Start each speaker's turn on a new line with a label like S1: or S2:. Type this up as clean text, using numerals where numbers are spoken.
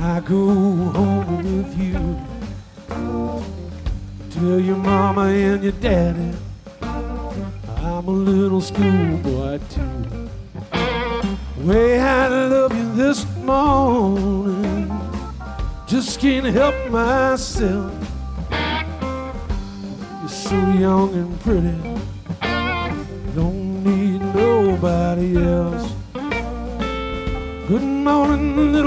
S1: I go home with you. Tell your mama and your daddy I'm a little schoolboy too. Way I love you this morning, just can't help myself. You're so young and pretty, don't need nobody else. Good morning, little